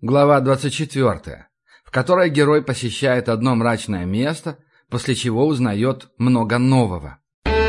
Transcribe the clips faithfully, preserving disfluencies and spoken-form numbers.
Глава двадцать четвёртая, в которой герой посещает одно мрачное место, после чего узнает много нового.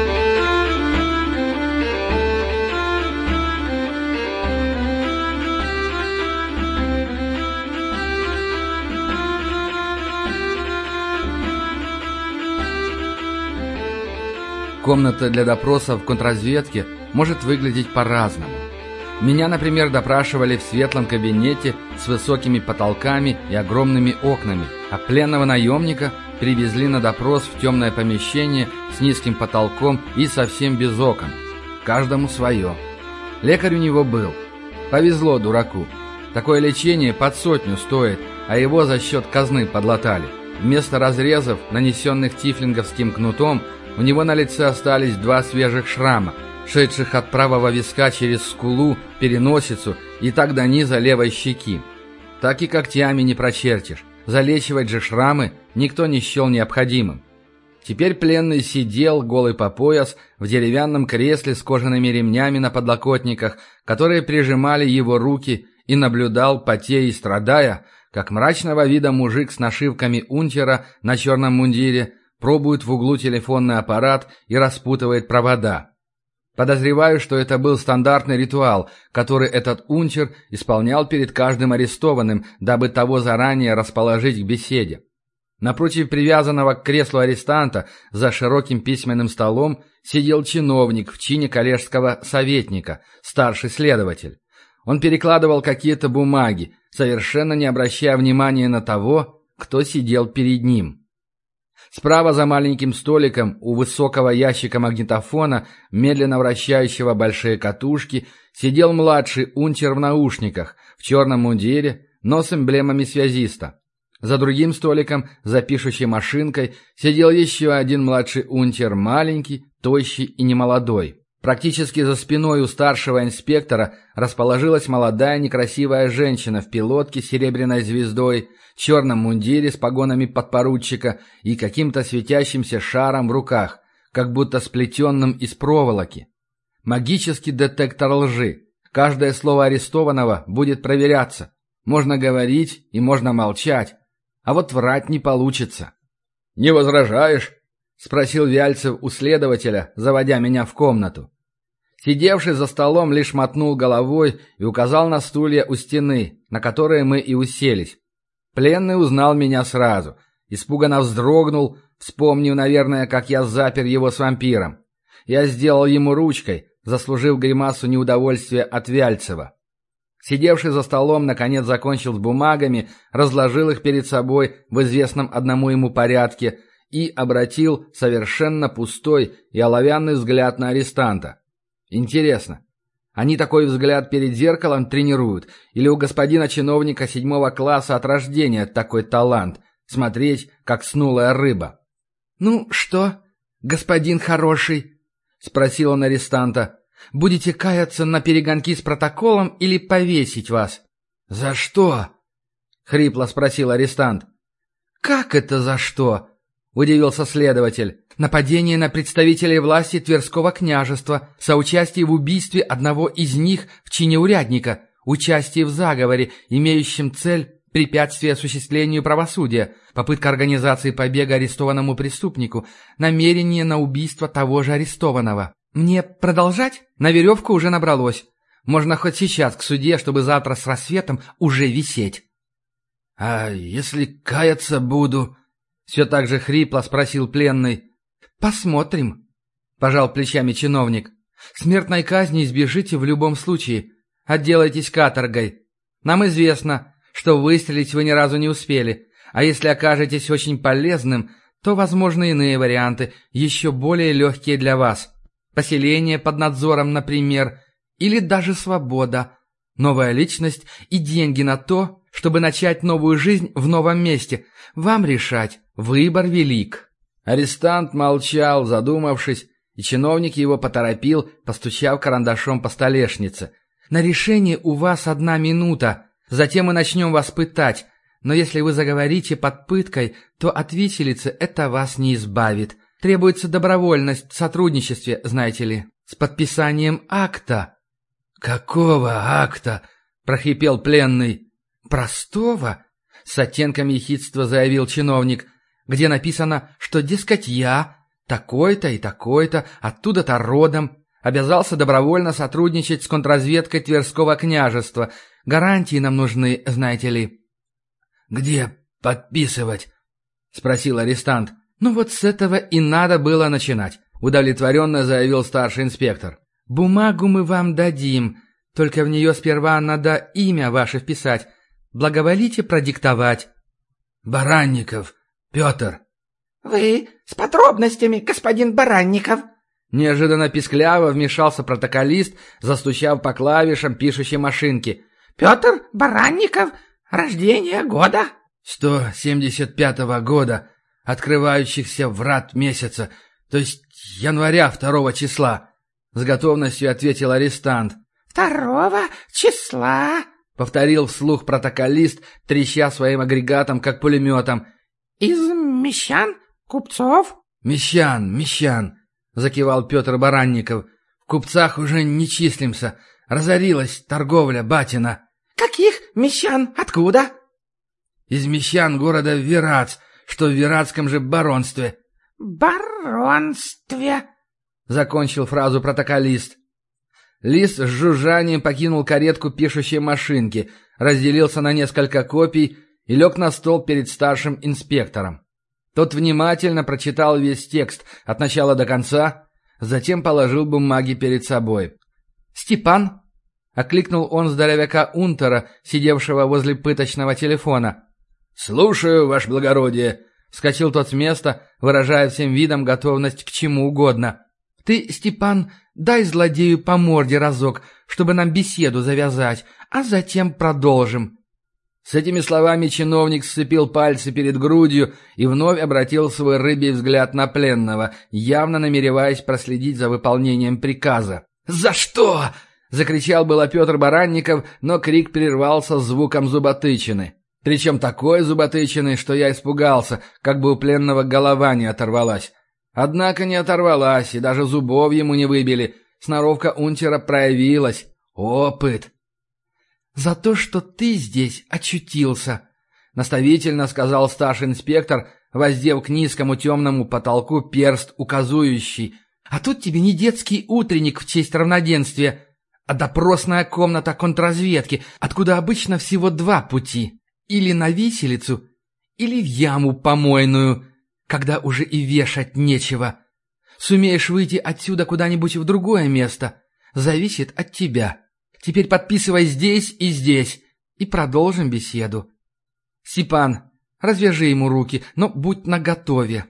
Комната для допросов в контрразведке может выглядеть по-разному. Меня, например, допрашивали в светлом кабинете с высокими потолками и огромными окнами, а пленного наемника привезли на допрос в темное помещение с низким потолком и совсем без окон. Каждому свое. Лекарь у него был. Повезло дураку. Такое лечение под сотню стоит, а его за счет казны подлатали. Вместо разрезов, нанесенных тифлинговским кнутом, у него на лице остались два свежих шрама, шедших от правого виска через скулу, переносицу и так до низа левой щеки. Так и когтями не прочертишь. Залечивать же шрамы никто не счел необходимым. Теперь пленный сидел, голый по пояс, в деревянном кресле с кожаными ремнями на подлокотниках, которые прижимали его руки, и наблюдал, потея и страдая, как мрачного вида мужик с нашивками унтера на черном мундире пробует в углу телефонный аппарат и распутывает провода. Подозреваю, что это был стандартный ритуал, который этот унтер исполнял перед каждым арестованным, дабы того заранее расположить к беседе. Напротив привязанного к креслу арестанта за широким письменным столом сидел чиновник в чине коллежского советника, старший следователь. Он перекладывал какие-то бумаги, совершенно не обращая внимания на того, кто сидел перед ним. Справа за маленьким столиком у высокого ящика магнитофона, медленно вращающего большие катушки, сидел младший унтер в наушниках, в черном мундире, но с эмблемами связиста. За другим столиком, за пишущей машинкой, сидел еще один младший унтер, маленький, тощий и немолодой. Практически за спиной у старшего инспектора расположилась молодая некрасивая женщина в пилотке с серебряной звездой, черном мундире с погонами подпоручика и каким-то светящимся шаром в руках, как будто сплетенным из проволоки. Магический детектор лжи. Каждое слово арестованного будет проверяться. Можно говорить и можно молчать, а вот врать не получится. «Не возражаешь?» — спросил Вяльцев у следователя, заводя меня в комнату. Сидевший за столом лишь мотнул головой и указал на стулья у стены, на которые мы и уселись. Пленный узнал меня сразу, испуганно вздрогнул, вспомнив, наверное, как я запер его с вампиром. Я сделал ему ручкой, заслужив гримасу неудовольствия от Вяльцева. Сидевший за столом наконец закончил с бумагами, разложил их перед собой в известном одному ему порядке и обратил совершенно пустой и оловянный взгляд на арестанта. Интересно, они такой взгляд перед зеркалом тренируют, или у господина чиновника седьмого класса от рождения такой талант — смотреть, как снулая рыба? «Ну что, господин хороший?» — спросил он арестанта. «Будете каяться на перегонки с протоколом или повесить вас?» «За что?» — хрипло спросил арестант. «Как это за что?» — удивился следователь. «Нападение на представителей власти Тверского княжества, соучастие в убийстве одного из них в чине урядника, участие в заговоре, имеющем цель препятствие осуществлению правосудия, попытка организации побега арестованному преступнику, намерение на убийство того же арестованного. Мне продолжать? На веревку уже набралось. Можно хоть сейчас к суде, чтобы завтра с рассветом уже висеть». «А если каяться буду?» — все так же хрипло спросил пленный. «Посмотрим», — пожал плечами чиновник. «Смертной казни избежите в любом случае. Отделайтесь каторгой. Нам известно, что выстрелить вы ни разу не успели, а если окажетесь очень полезным, то возможны иные варианты, еще более легкие для вас. Поселение под надзором, например, или даже свобода, новая личность и деньги на то, чтобы начать новую жизнь в новом месте. Вам решать. Выбор велик». Арестант молчал, задумавшись, и чиновник его поторопил, постучав карандашом по столешнице. «На решение у вас одна минута. Затем мы начнем вас пытать. Но если вы заговорите под пыткой, то от виселицы это вас не избавит. Требуется добровольность в сотрудничестве, знаете ли, с подписанием акта». «Какого акта?» — прохрипел пленный. «Простого?» — с оттенком ехидства заявил чиновник, где написано, что, дескать, я, такой-то и такой-то, оттуда-то родом, обязался добровольно сотрудничать с контрразведкой Тверского княжества. Гарантии нам нужны, знаете ли. «Где подписывать?» — спросил арестант. «Ну вот с этого и надо было начинать», — удовлетворенно заявил старший инспектор. «Бумагу мы вам дадим, только в нее сперва надо имя ваше вписать. Благоволите продиктовать». «Баранников Петр». «Вы с подробностями, господин Баранников?» Неожиданно пискляво вмешался протоколист, застучав по клавишам пишущей машинки. «Петр Баранников? Рождение года?» «сто семьдесят пятого года, открывающихся врат месяца, то есть января второго числа», — с готовностью ответил арестант. «Второго числа?» — повторил вслух протоколист, треща своим агрегатом, как пулеметом. «Из мещан? Купцов?» «Мещан, мещан», — закивал Петр Баранников. «В купцах уже не числимся. Разорилась торговля, батина». «Каких мещан? Откуда?» «Из мещан города Верац, что в Верацком же баронстве». «Баронстве», — закончил фразу протоколист. Лис с жужжанием покинул каретку пишущей машинки, разделился на несколько копий и лег на стол перед старшим инспектором. Тот внимательно прочитал весь текст от начала до конца, затем положил бумаги перед собой. «Степан!» — окликнул он здоровяка Унтера, сидевшего возле пыточного телефона. «Слушаю, ваше благородие!» — вскочил тот с места, выражая всем видом готовность к чему угодно. «Ты, Степан, дай злодею по морде разок, чтобы нам беседу завязать, а затем продолжим». С этими словами чиновник сцепил пальцы перед грудью и вновь обратил свой рыбий взгляд на пленного, явно намереваясь проследить за выполнением приказа. «За что?» — закричал было Петр Баранников, но крик прервался звуком зуботычины. Причем такой зуботычины, что я испугался, как бы у пленного голова не оторвалась. Однако не оторвалась, и даже зубов ему не выбили. Сноровка унтера проявилась. Опыт. «За то, что ты здесь очутился», — наставительно сказал старший инспектор, воздев к низкому темному потолку перст указующий. «А тут тебе не детский утренник в честь равноденствия, а допросная комната контрразведки, откуда обычно всего два пути. Или на виселицу, или в яму помойную, когда уже и вешать нечего. Сумеешь выйти отсюда куда-нибудь в другое место, зависит от тебя. Теперь подписывай здесь и здесь, и продолжим беседу. Степан, развяжи ему руки, но будь наготове».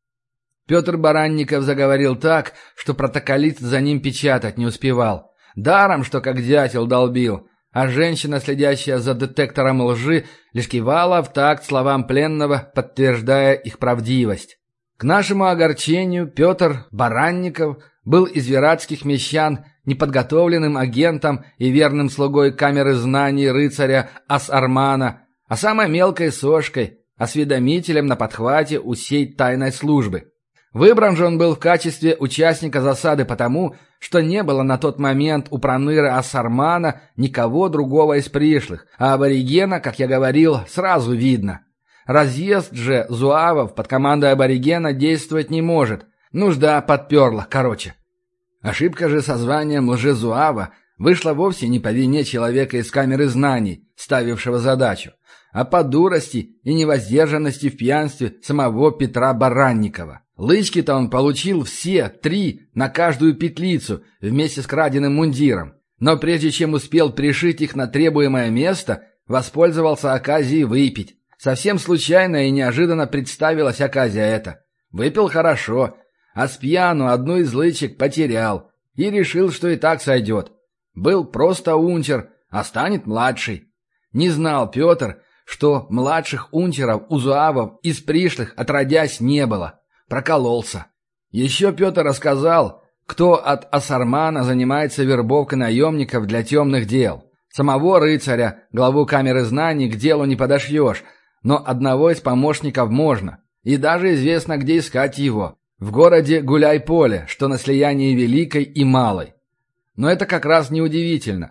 Петр Баранников заговорил так, что протоколист за ним печатать не успевал. Даром, что как дятел долбил. А женщина, следящая за детектором лжи, лишь кивала в такт словам пленного, подтверждая их правдивость. К нашему огорчению Петр Баранников был из вератских мещан неподготовленным агентом и верным слугой камеры знаний рыцаря Ас-Армана, а самой мелкой сошкой, осведомителем на подхвате у сей тайной службы. Выбран же он был в качестве участника засады потому, что не было на тот момент у проныры Ас-Армана никого другого из пришлых, а аборигена, как я говорил, сразу видно. Разъезд же зуавов под командой аборигена действовать не может. Нужда подперла, короче. Ошибка же со званием лжезуава вышла вовсе не по вине человека из камеры знаний, ставившего задачу, а по дурости и невоздержанности в пьянстве самого Петра Баранникова. Лычки-то он получил все, три, на каждую петлицу, вместе с краденым мундиром. Но прежде чем успел пришить их на требуемое место, воспользовался оказией выпить. Совсем случайно и неожиданно представилась оказия эта. Выпил хорошо, а с пьяну одну из лычек потерял и решил, что и так сойдет. Был просто унтер, а станет младший. Не знал Петр, что младших унтеров у зуавов из пришлых отродясь не было. Прокололся. Еще Петр рассказал, кто от Ас-Армана занимается вербовкой наемников для темных дел. Самого рыцаря, главу камеры знаний, к делу не подошьешь, но одного из помощников можно. И даже известно, где искать его. В городе Гуляй-Поле, что на слиянии Великой и Малой. Но это как раз неудивительно.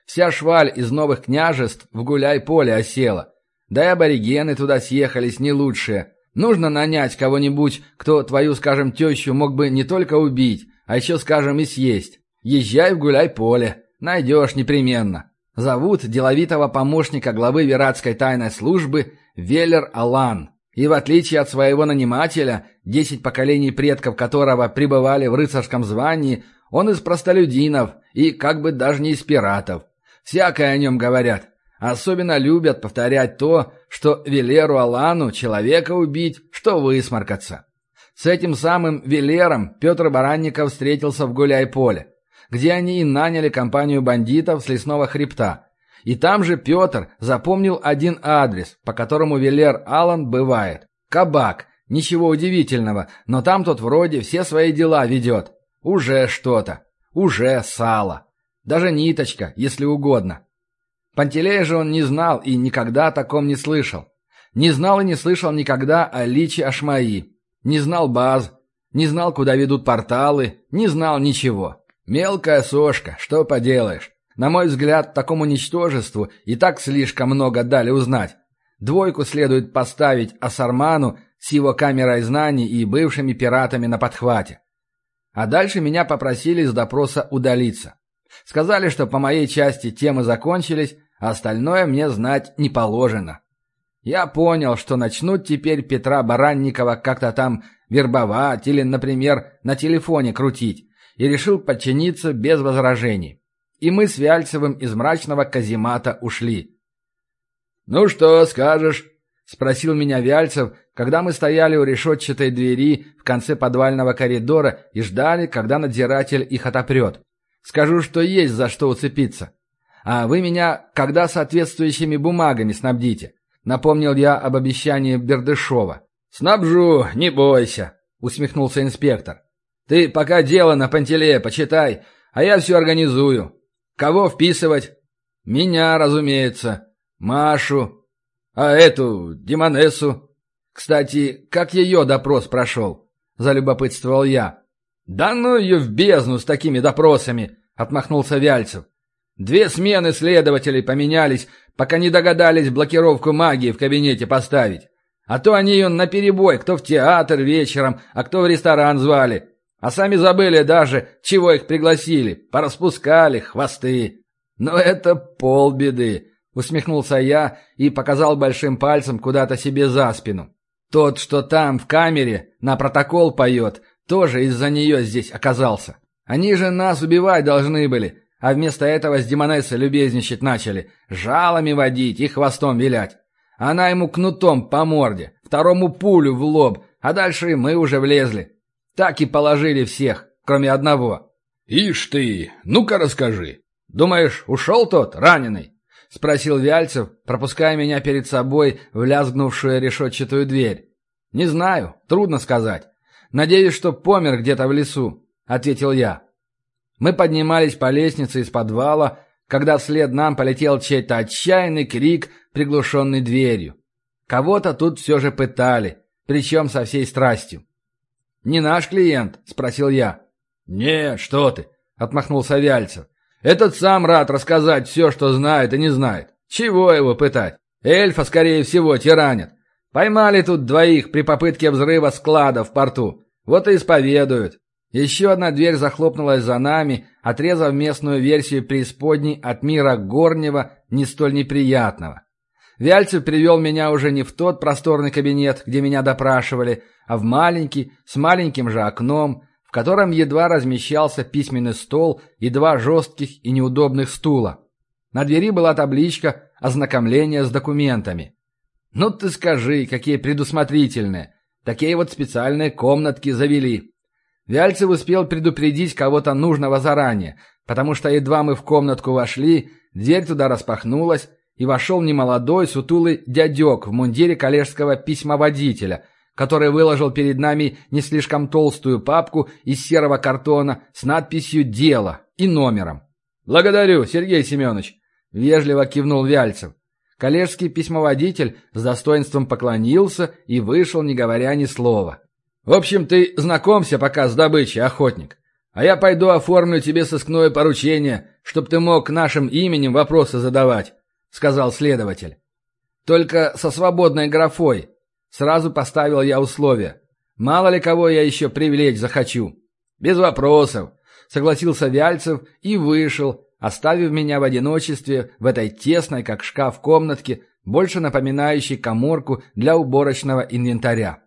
Вся шваль из новых княжеств в гуляй-поле осела. Да и аборигены туда съехались не лучшие. Нужно нанять кого-нибудь, кто твою, скажем, тещу мог бы не только убить, а еще, скажем, и съесть. Езжай в гуляй-поле. Найдешь непременно. Зовут деловитого помощника главы Виратской тайной службы Велер Алан. И в отличие от своего нанимателя, десять поколений предков которого пребывали в рыцарском звании, он из простолюдинов и как бы даже не из пиратов. Всякое о нем говорят. Особенно любят повторять то, что Велеру Алану человека убить, что высморкаться. С этим самым Велером Петр Баранников встретился в гуляй-поле, где они и наняли компанию бандитов с лесного хребта. И там же Петр запомнил один адрес, по которому Велер Алан бывает. Кабак. Ничего удивительного, но там тот вроде все свои дела ведет. Уже что-то. Уже сало. Даже ниточка, если угодно. Пантелея же он не знал и никогда о таком не слышал. Не знал и не слышал никогда о личе Ашмаи. Не знал баз. Не знал, куда ведут порталы. Не знал ничего. Мелкая сошка, что поделаешь. На мой взгляд, такому ничтожеству и так слишком много дали узнать. Двойку следует поставить Асарману с его камерой знаний и бывшими пиратами на подхвате. А дальше меня попросили с допроса удалиться. Сказали, что по моей части темы закончились, а остальное мне знать не положено. Я понял, что начнут теперь Петра Баранникова как-то там вербовать или, например, на телефоне крутить, и решил подчиниться без возражений. И мы с Вяльцевым из мрачного каземата ушли. «Ну что скажешь?» — спросил меня Вяльцев, когда мы стояли у решетчатой двери в конце подвального коридора и ждали, когда надзиратель их отопрет. «Скажу, что есть за что уцепиться. А вы меня когда соответствующими бумагами снабдите?» — напомнил я об обещании Бердышева. «Снабжу, не бойся», — усмехнулся инспектор. «Ты пока дело на Пантелея почитай, а я все организую. Кого вписывать?» «Меня, разумеется. Машу. А эту, Демонессу. Кстати, как ее допрос прошел?» — залюбопытствовал я. «Да ну ее в бездну с такими допросами!» — отмахнулся Вяльцев. «Две смены следователей поменялись, пока не догадались блокировку магии в кабинете поставить. А то они ее наперебой, кто в театр вечером, а кто в ресторан звали. А сами забыли даже, чего их пригласили. Пораспускали хвосты. Но это полбеды», — усмехнулся я и показал большим пальцем куда-то себе за спину. «Тот, что там, в камере, на протокол поет, тоже из-за нее здесь оказался. Они же нас убивать должны были, а вместо этого с Демонессой любезничать начали, жалами водить и хвостом вилять. Она ему кнутом по морде, второму пулю в лоб, а дальше и мы уже влезли. Так и положили всех, кроме одного». «Ишь ты, ну-ка расскажи». «Думаешь, ушел тот, раненый?» — спросил Вяльцев, пропуская меня перед собой в лязгнувшую решетчатую дверь. «Не знаю, трудно сказать. Надеюсь, что помер где-то в лесу», — ответил я. Мы поднимались по лестнице из подвала, когда вслед нам полетел чей-то отчаянный крик, приглушенный дверью. Кого-то тут все же пытали, причем со всей страстью. «Не наш клиент?» — спросил я. «Не, что ты», — отмахнулся Вяльцев. «Этот сам рад рассказать все, что знает и не знает. Чего его пытать? Эльфа, скорее всего, тиранят. Поймали тут двоих при попытке взрыва склада в порту. Вот и исповедуют». Еще одна дверь захлопнулась за нами, отрезав местную версию преисподней от мира горнего, не столь неприятного. Вяльцев привел меня уже не в тот просторный кабинет, где меня допрашивали, а в маленький, с маленьким же окном, в котором едва размещался письменный стол и два жестких и неудобных стула. На двери была табличка «Ознакомление с документами». «Ну ты скажи, какие предусмотрительные! Такие вот специальные комнатки завели!» Вяльцев успел предупредить кого-то нужного заранее, потому что едва мы в комнатку вошли, дверь туда распахнулась, и вошел немолодой, сутулый дядек в мундире коллежского письмоводителя, который выложил перед нами не слишком толстую папку из серого картона с надписью «Дело» и номером. «Благодарю, Сергей Семенович», — вежливо кивнул Вяльцев. Коллежский письмоводитель с достоинством поклонился и вышел, не говоря ни слова. «В общем, ты знакомься пока с добычей, охотник. А я пойду оформлю тебе сыскное поручение, чтоб ты мог нашим именем вопросы задавать», — сказал следователь. «Только со свободной графой». Сразу поставил я условие. Мало ли кого я еще привлечь захочу. «Без вопросов», — согласился Вяльцев и вышел, оставив меня в одиночестве в этой тесной, как шкаф, комнатке, больше напоминающей каморку для уборочного инвентаря.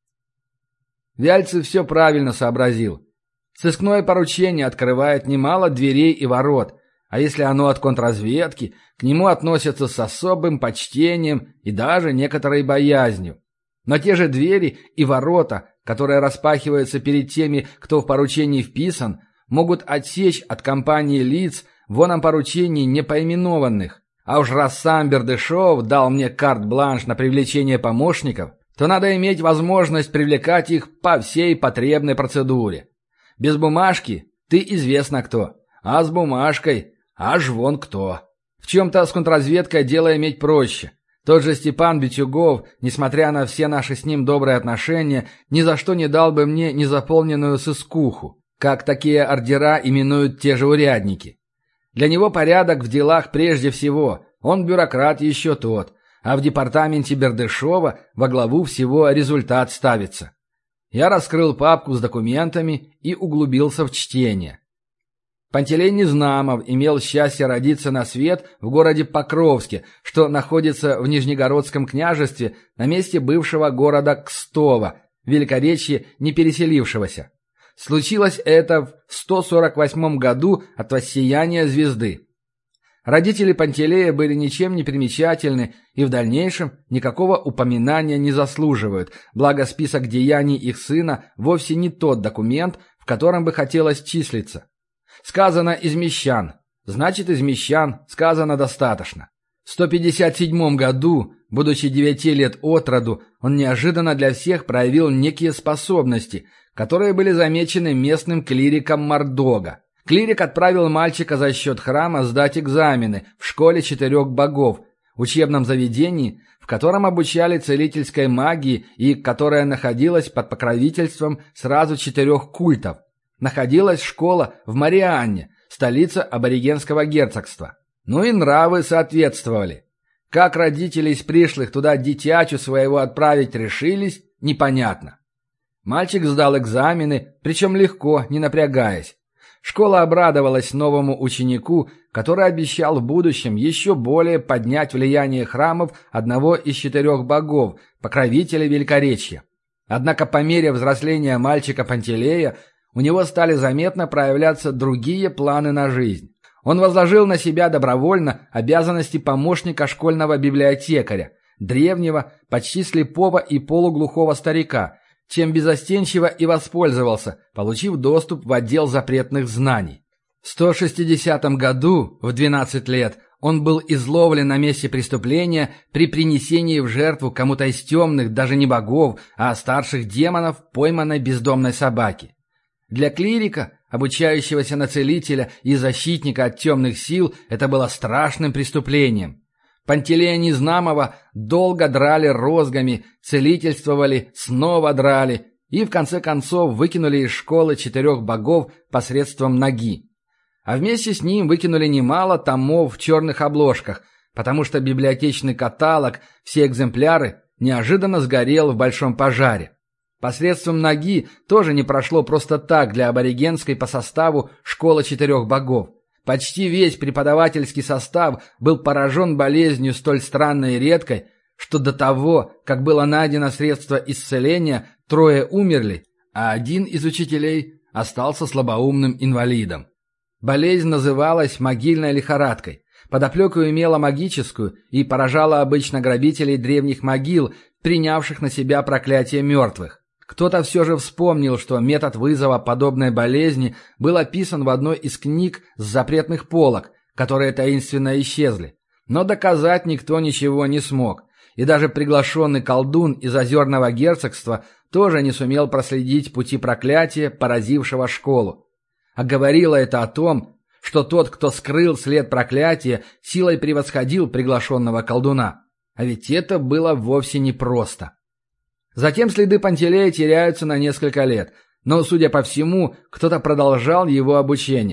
Вяльцев все правильно сообразил. Сыскное поручение открывает немало дверей и ворот, а если оно от контрразведки, к нему относятся с особым почтением и даже некоторой боязнью. Но те же двери и ворота, которые распахиваются перед теми, кто в поручении вписан, могут отсечь от компании лиц в оном поручении непоименованных. А уж раз сам Бердышев дал мне карт-бланш на привлечение помощников, то надо иметь возможность привлекать их по всей потребной процедуре. Без бумажки ты известно кто, а с бумажкой аж вон кто. В чем-то с контрразведкой дело иметь проще. Тот же Степан Битюгов, несмотря на все наши с ним добрые отношения, ни за что не дал бы мне незаполненную сыскуху, как такие ордера именуют те же урядники. Для него порядок в делах прежде всего, он бюрократ еще тот, а в департаменте Бердышева во главу всего результат ставится. Я раскрыл папку с документами и углубился в чтение. Пантелей Незнамов имел счастье родиться на свет в городе Покровске, что находится в Нижнегородском княжестве на месте бывшего города Кстово, Великоречье не переселившегося. Случилось это в сто сорок восьмом году от воссияния звезды. Родители Пантелея были ничем не примечательны и в дальнейшем никакого упоминания не заслуживают, благо список деяний их сына вовсе не тот документ, в котором бы хотелось числиться. Сказано из мещан, значит из мещан сказано достаточно. В сто пятьдесят седьмом году, будучи девяти лет от роду, он неожиданно для всех проявил некие способности, которые были замечены местным клириком Мордога. Клирик отправил мальчика за счет храма сдать экзамены в школе четырех богов, учебном заведении, в котором обучали целительской магии и которая находилась под покровительством сразу четырех культов. Находилась школа в Марианне, столице аборигенского герцогства. Ну и нравы соответствовали. Как родители из пришлых туда дитячу своего отправить решились, непонятно. Мальчик сдал экзамены, причем легко, не напрягаясь. Школа обрадовалась новому ученику, который обещал в будущем еще более поднять влияние храмов одного из четырех богов, покровителя Великоречья. Однако по мере взросления мальчика Пантелея у него стали заметно проявляться другие планы на жизнь. Он возложил на себя добровольно обязанности помощника школьного библиотекаря, древнего, почти слепого и полуглухого старика, чем безостенчиво и воспользовался, получив доступ в отдел запретных знаний. В сто шестидесятом году, в двенадцать лет, он был изловлен на месте преступления при принесении в жертву кому-то из темных, даже не богов, а старших демонов, пойманной бездомной собаки. Для клирика, обучающегося на целителя и защитника от темных сил, это было страшным преступлением. Пантелея Незнамова долго драли розгами, целительствовали, снова драли и в конце концов выкинули из школы четырех богов посредством ноги. А вместе с ним выкинули немало томов в черных обложках, потому что библиотечный каталог, все экземпляры, неожиданно сгорел в большом пожаре. Посредством ноги тоже не прошло просто так для аборигенской по составу школы четырех богов. Почти весь преподавательский состав был поражен болезнью столь странной и редкой, что до того, как было найдено средство исцеления, трое умерли, а один из учителей остался слабоумным инвалидом. Болезнь называлась могильной лихорадкой. Подоплеку имела магическую и поражала обычно грабителей древних могил, принявших на себя проклятие мертвых. Кто-то все же вспомнил, что метод вызова подобной болезни был описан в одной из книг с запретных полок, которые таинственно исчезли. Но доказать никто ничего не смог, и даже приглашенный колдун из Озерного герцогства тоже не сумел проследить пути проклятия, поразившего школу. А говорило это о том, что тот, кто скрыл след проклятия, силой превосходил приглашенного колдуна. А ведь это было вовсе непросто. Затем следы Пантелея теряются на несколько лет, но, судя по всему, кто-то продолжал его обучение.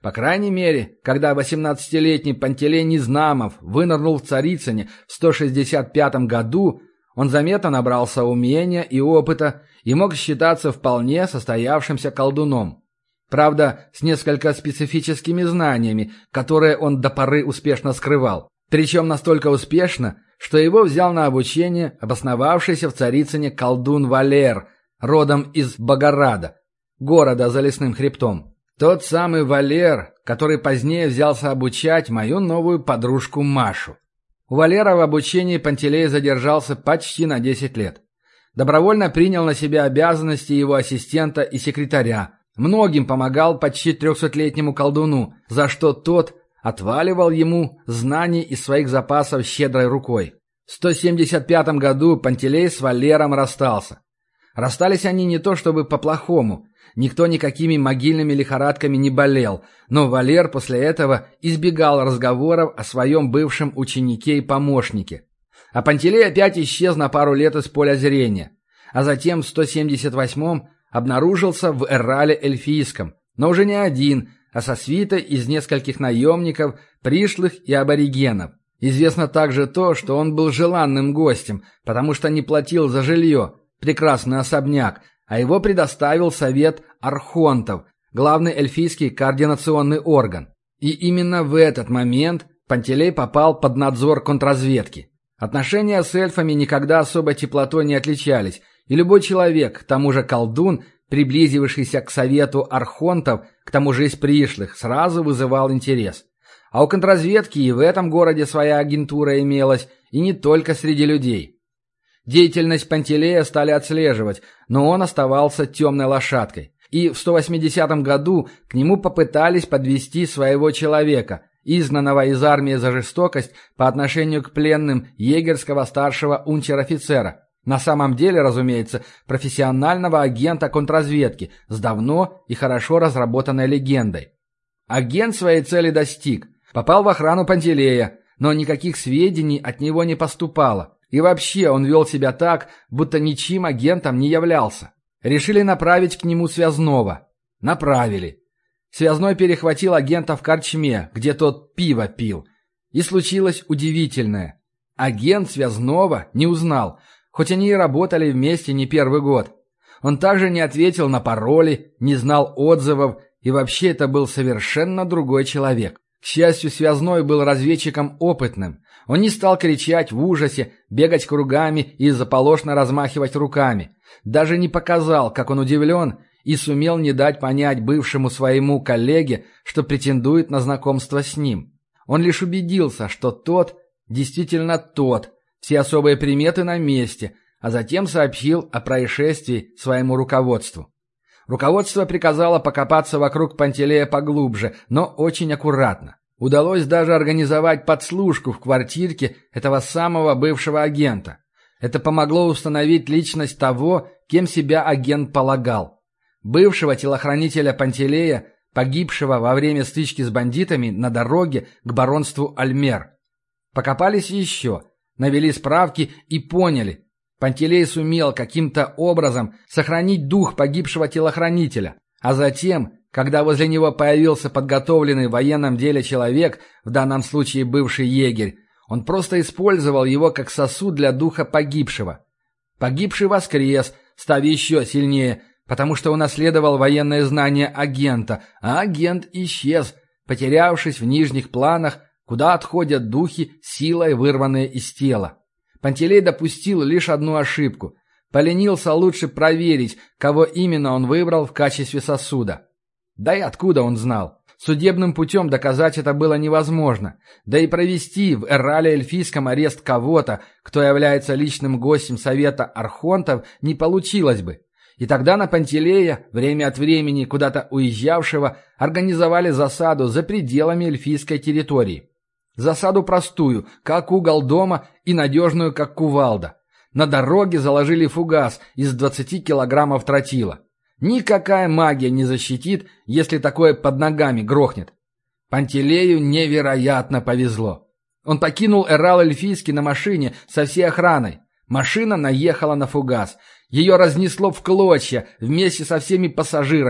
По крайней мере, когда восемнадцатилетний Пантелей Незнамов вынырнул в Царицыне в сто шестьдесят пятом году, он заметно набрался умения и опыта и мог считаться вполне состоявшимся колдуном. Правда, с несколько специфическими знаниями, которые он до поры успешно скрывал. Причем настолько успешно, что его взял на обучение обосновавшийся в Царицыне колдун Валер, родом из Богорада, города за лесным хребтом. Тот самый Валер, который позднее взялся обучать мою новую подружку Машу. У Валера в обучении Пантелей задержался почти на десять лет. Добровольно принял на себя обязанности его ассистента и секретаря. Многим помогал почти трехсотлетнему колдуну, за что тот отваливал ему знаний из своих запасов щедрой рукой. В сто семьдесят пятом году Пантелей с Валером расстался. Расстались они не то чтобы по-плохому. Никто никакими могильными лихорадками не болел, но Валер после этого избегал разговоров о своем бывшем ученике и помощнике. А Пантелей опять исчез на пару лет из поля зрения. А затем в сто семьдесят восьмом обнаружился в Эррале Эльфийском, но уже не один, а со свитой из нескольких наемников, пришлых и аборигенов. Известно также то, что он был желанным гостем, потому что не платил за жилье, прекрасный особняк, а его предоставил совет архонтов, главный эльфийский координационный орган. И именно в этот момент Пантелей попал под надзор контрразведки. Отношения с эльфами никогда особо теплотой не отличались, и любой человек, к тому же колдун, приблизившийся к совету архонтов, к тому же из пришлых, сразу вызывал интерес. А у контрразведки и в этом городе своя агентура имелась, и не только среди людей. Деятельность Пантелея стали отслеживать, но он оставался темной лошадкой. И в сто восьмидесятом году к нему попытались подвести своего человека, изгнанного из армии за жестокость по отношению к пленным егерского старшего унтер-офицера. На самом деле, разумеется, профессионального агента контрразведки с давно и хорошо разработанной легендой. Агент своей цели достиг, попал в охрану Пантелея, но никаких сведений от него не поступало. И вообще он вел себя так, будто ничьим агентом не являлся. Решили направить к нему Связного. Направили. Связной перехватил агента в корчме, где тот пиво пил. И случилось удивительное. Агент Связного не узнал, хоть они и работали вместе не первый год. Он также не ответил на пароли, не знал отзывов, и вообще это был совершенно другой человек. К счастью, Связной был разведчиком опытным. Он не стал кричать в ужасе, бегать кругами и заполошно размахивать руками. Даже не показал, как он удивлен, и сумел не дать понять бывшему своему коллеге, что претендует на знакомство с ним. Он лишь убедился, что тот действительно тот, все особые приметы на месте, а затем сообщил о происшествии своему руководству. Руководство приказало покопаться вокруг Пантелея поглубже, но очень аккуратно. Удалось даже организовать подслушку в квартирке этого самого бывшего агента. Это помогло установить личность того, кем себя агент полагал. Бывшего телохранителя Пантелея, погибшего во время стычки с бандитами на дороге к баронству Альмер. Покопались еще, навели справки и поняли. Пантелей сумел каким-то образом сохранить дух погибшего телохранителя, а затем, когда возле него появился подготовленный в военном деле человек, в данном случае бывший егерь, он просто использовал его как сосуд для духа погибшего. Погибший воскрес, став еще сильнее, потому что унаследовал военные знания агента, а агент исчез, потерявшись в нижних планах, куда отходят духи, силой вырванные из тела. Пантелей допустил лишь одну ошибку. Поленился лучше проверить, кого именно он выбрал в качестве сосуда. Да и откуда он знал? Судебным путем доказать это было невозможно. Да и провести в Эррале-Эльфийском арест кого-то, кто является личным гостем Совета Архонтов, не получилось бы. И тогда на Пантелея, время от времени куда-то уезжавшего, организовали засаду за пределами эльфийской территории. Засаду простую, как угол дома, и надежную, как кувалда. На дороге заложили фугас из двадцати килограммов тротила. Никакая магия не защитит, если такое под ногами грохнет. Пантелею невероятно повезло. Он покинул Эррал-Эльфийский на машине со всей охраной. Машина наехала на фугас. Ее разнесло в клочья вместе со всеми пассажирами.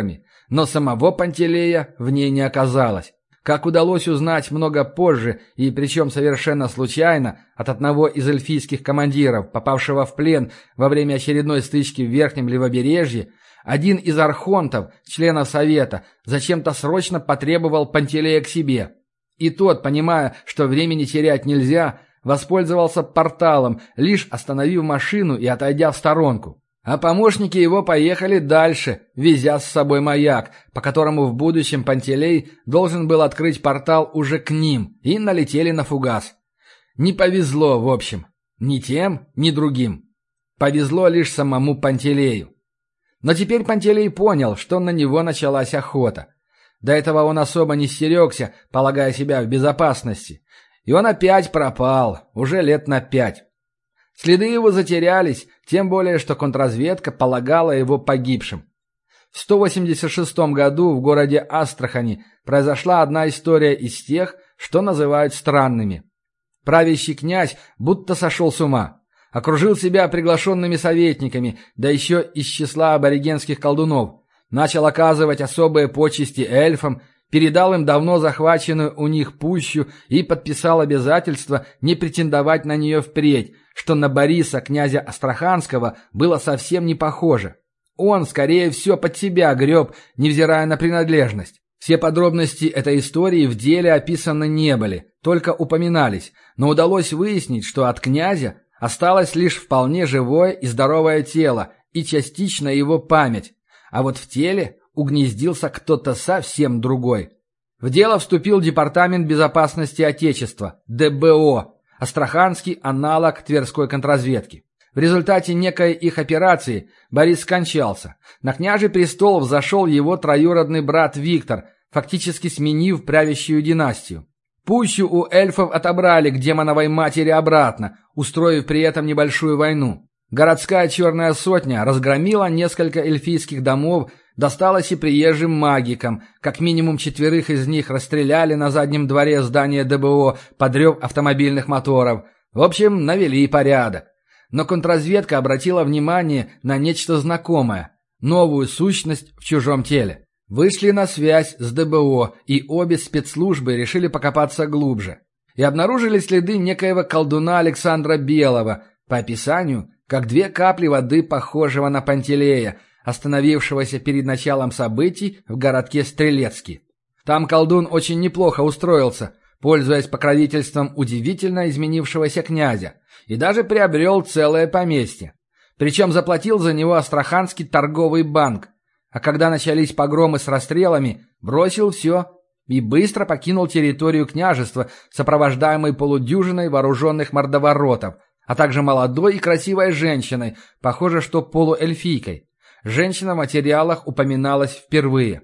но самого Пантелея в ней не оказалось. Как удалось узнать много позже, и причем совершенно случайно, от одного из эльфийских командиров, попавшего в плен во время очередной стычки в Верхнем Левобережье, один из архонтов, членов Совета, зачем-то срочно потребовал Пантелея к себе. И тот, понимая, что времени терять нельзя, воспользовался порталом, лишь остановив машину и отойдя в сторонку. А помощники его поехали дальше, везя с собой маяк, по которому в будущем Пантелей должен был открыть портал уже к ним, и налетели на фугас. Не повезло, в общем, ни тем, ни другим. Повезло лишь самому Пантелею. Но теперь Пантелей понял, что на него началась охота. До этого он особо не стерегся, полагая себя в безопасности. И он опять пропал, уже лет на пять. Следы его затерялись, тем более, что контрразведка полагала его погибшим. В сто восемьдесят шестом году в городе Астрахани произошла одна история из тех, что называют странными. Правящий князь будто сошел с ума. Окружил себя приглашенными советниками, да еще из числа аборигенских колдунов. Начал оказывать особые почести эльфам, передал им давно захваченную у них пущу и подписал обязательство не претендовать на нее впредь, что на Бориса, князя Астраханского, было совсем не похоже. Он, скорее всего, под себя греб, невзирая на принадлежность. Все подробности этой истории в деле описаны не были, только упоминались, но удалось выяснить, что от князя осталось лишь вполне живое и здоровое тело и частично его память, а вот в теле угнездился кто-то совсем другой. В дело вступил Департамент безопасности Отечества, дэ бэ о, астраханский аналог Тверской контрразведки. В результате некой их операции Борис скончался. На княжий престол взошел его троюродный брат Виктор, фактически сменив правящую династию. Пущу у эльфов отобрали к демоновой матери обратно, устроив при этом небольшую войну. Городская черная сотня разгромила несколько эльфийских домов, досталось и приезжим магикам, как минимум четверых из них расстреляли на заднем дворе здания дэ бэ о под рев автомобильных моторов. В общем, навели порядок. Но контрразведка обратила внимание на нечто знакомое – новую сущность в чужом теле. Вышли на связь с дэ бэ о, и обе спецслужбы решили покопаться глубже. И обнаружили следы некоего колдуна Александра Белого, по описанию, как две капли воды, похожего на Пантелея, остановившегося перед началом событий в городке Стрелецкий. Там колдун очень неплохо устроился, пользуясь покровительством удивительно изменившегося князя, и даже приобрел целое поместье. Причем заплатил за него Астраханский торговый банк, а когда начались погромы с расстрелами, бросил все и быстро покинул территорию княжества, сопровождаемый полудюжиной вооруженных мордоворотов, а также молодой и красивой женщиной, похоже, что полуэльфийкой. Женщина в материалах упоминалась впервые.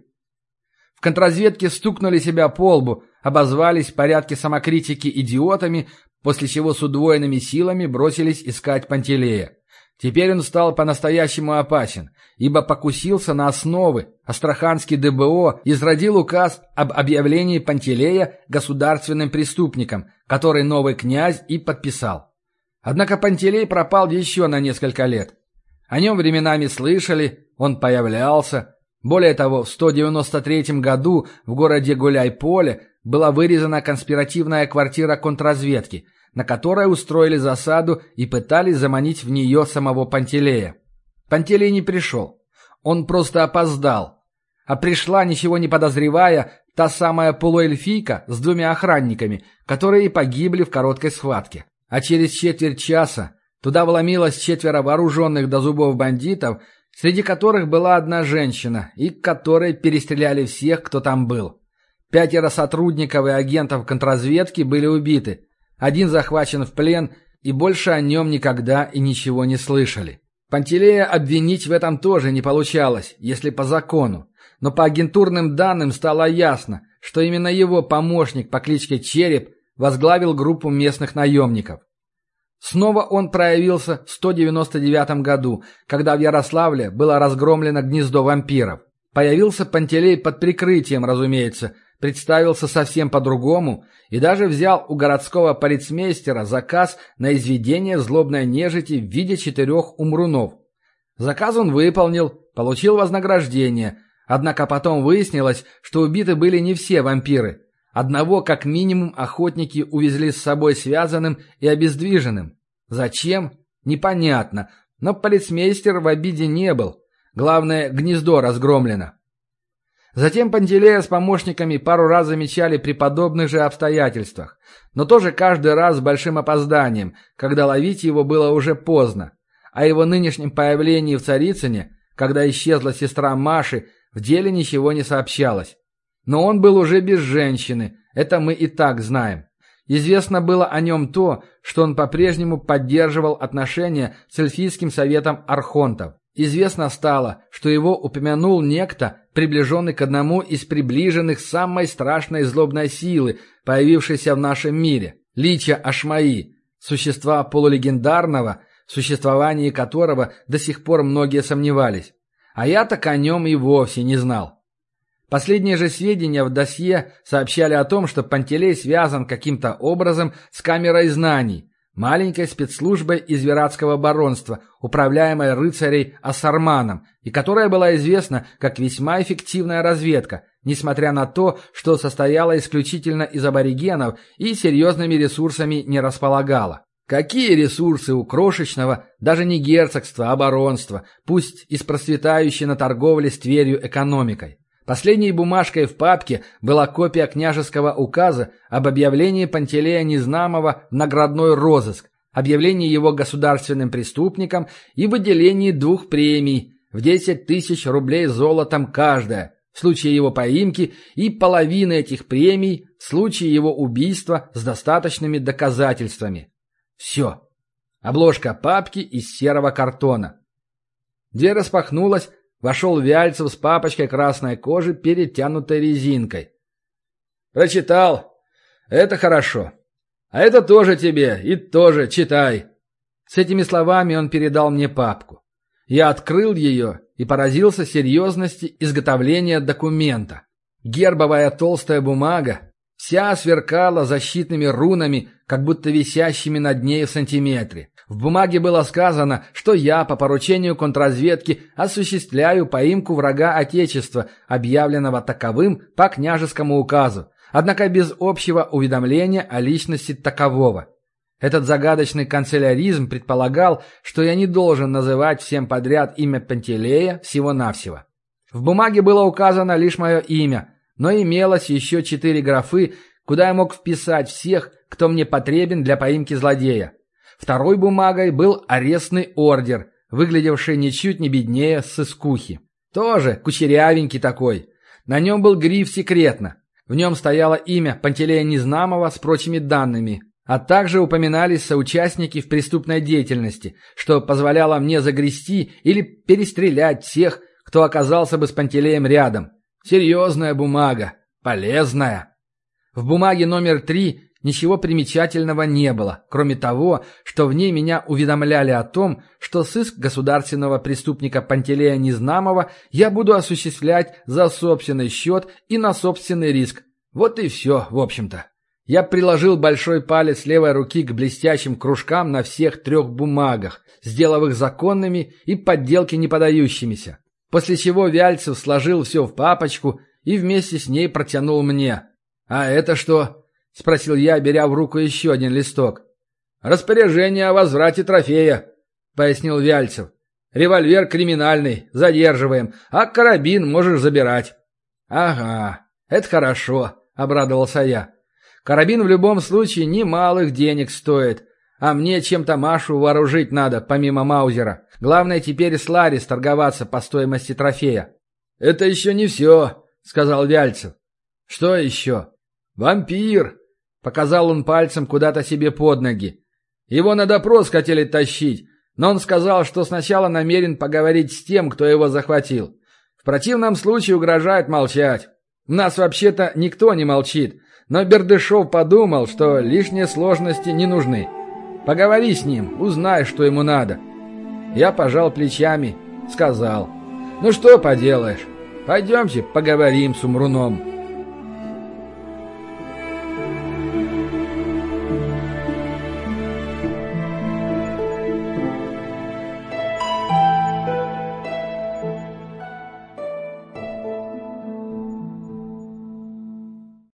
В контрразведке стукнули себя по лбу, обозвались в порядке самокритики идиотами, после чего с удвоенными силами бросились искать Пантелея. Теперь он стал по-настоящему опасен, ибо покусился на основы. Астраханский дэ бэ о изродил указ об объявлении Пантелея государственным преступником, который новый князь и подписал. Однако Пантелей пропал еще на несколько лет. О нем временами слышали, он появлялся. Более того, в сто девяносто третьем году в городе Гуляй-Поле была вырезана конспиративная квартира контрразведки, на которой устроили засаду и пытались заманить в нее самого Пантелея. Пантелей не пришел. Он просто опоздал. А пришла, ничего не подозревая, та самая полуэльфийка с двумя охранниками, которые и погибли в короткой схватке. А через четверть часа туда вломилось четверо вооруженных до зубов бандитов, среди которых была одна женщина, и к которой перестреляли всех, кто там был. Пятеро сотрудников и агентов контрразведки были убиты. Один захвачен в плен, и больше о нем никогда и ничего не слышали. Пантелея обвинить в этом тоже не получалось, если по закону. Но по агентурным данным стало ясно, что именно его помощник по кличке Череп возглавил группу местных наемников. Снова он проявился в сто девяносто девятом году, когда в Ярославле было разгромлено гнездо вампиров. Появился Пантелей под прикрытием, разумеется, представился совсем по-другому и даже взял у городского полицмейстера заказ на изведение злобной нежити в виде четырех умрунов. Заказ он выполнил, получил вознаграждение, Однако потом выяснилось, что убиты были не все вампиры. Одного, как минимум, охотники увезли с собой связанным и обездвиженным. Зачем? Непонятно, но полицмейстер в обиде не был. Главное, гнездо разгромлено. Затем Пантелея с помощниками пару раз замечали при подобных же обстоятельствах, но тоже каждый раз с большим опозданием, когда ловить его было уже поздно. О его нынешнем появлении в Царицыне, когда исчезла сестра Маши, в деле ничего не сообщалось. Но он был уже без женщины, это мы и так знаем. Известно было о нем то, что он по-прежнему поддерживал отношения с эльфийским советом архонтов. Известно стало, что его упомянул некто, приближенный к одному из приближенных самой страшной злобной силы, появившейся в нашем мире – Лича Ашмаи, существа полулегендарного, в существовании которого до сих пор многие сомневались. А я так о нем и вовсе не знал. Последние же сведения в досье сообщали о том, что Пантелей связан каким-то образом с камерой знаний, маленькой спецслужбой из Вератского баронства, управляемой рыцарей Ассарманом, и которая была известна как весьма эффективная разведка, несмотря на то, что состояла исключительно из аборигенов и серьезными ресурсами не располагала. Какие ресурсы у крошечного, даже не герцогства, а баронства, пусть и с процветающей на торговле с Тверью экономикой? Последней бумажкой в папке была копия княжеского указа об объявлении Пантелея Незнамова в наградной розыск, объявлении его государственным преступником и выделении двух премий в десять тысяч рублей золотом каждая в случае его поимки и половины этих премий в случае его убийства с достаточными доказательствами. Все. Обложка папки из серого картона. Дверь распахнулась, вошел Вяльцев с папочкой красной кожи, перетянутой резинкой. «Прочитал. Это хорошо. А это тоже тебе и тоже читай». С этими словами он передал мне папку. Я открыл ее и поразился серьезности изготовления документа. Гербовая толстая бумага вся сверкала защитными рунами, как будто висящими над ней в сантиметре. В бумаге было сказано, что я по поручению контрразведки осуществляю поимку врага Отечества, объявленного таковым по княжескому указу, однако без общего уведомления о личности такового. Этот загадочный канцеляризм предполагал, что я не должен называть всем подряд имя Пантелея всего-навсего. В бумаге было указано лишь мое имя, но имелось еще четыре графы, куда я мог вписать всех, кто мне потребен для поимки злодея. Второй бумагой был арестный ордер, выглядевший ничуть не беднее сыскухи. Тоже кучерявенький такой. На нем был гриф «Секретно». В нем стояло имя Пантелея Незнамова с прочими данными, а также упоминались соучастники в преступной деятельности, что позволяло мне загрести или перестрелять всех, кто оказался бы с Пантелеем рядом. Серьезная бумага, полезная. В бумаге номер три ничего примечательного не было, кроме того, что в ней меня уведомляли о том, что сыск государственного преступника Пантелея Незнамова я буду осуществлять за собственный счет и на собственный риск. Вот и все, в общем-то. Я приложил большой палец левой руки к блестящим кружкам на всех трех бумагах, сделав их законными и подделки не подающимися. После чего Вяльцев сложил все в папочку и вместе с ней протянул мне. «А это что?» — спросил я, беря в руку еще один листок. «Распоряжение о возврате трофея», — пояснил Вяльцев. «Револьвер криминальный, задерживаем, а карабин можешь забирать». «Ага, это хорошо», — обрадовался я. «Карабин в любом случае немалых денег стоит, а мне чем-то Машу вооружить надо, помимо Маузера. Главное теперь с Ларри торговаться по стоимости трофея». «Это еще не все», — сказал Вяльцев. «Что еще?» «Вампир», — показал он пальцем куда-то себе под ноги. «Его на допрос хотели тащить, но он сказал, что сначала намерен поговорить с тем, кто его захватил. В противном случае угрожает молчать. У нас вообще-то никто не молчит, но Бердышев подумал, что лишние сложности не нужны. Поговори с ним, узнай, что ему надо». Я пожал плечами, сказал: «Ну что поделаешь, пойдемте поговорим с Умруном».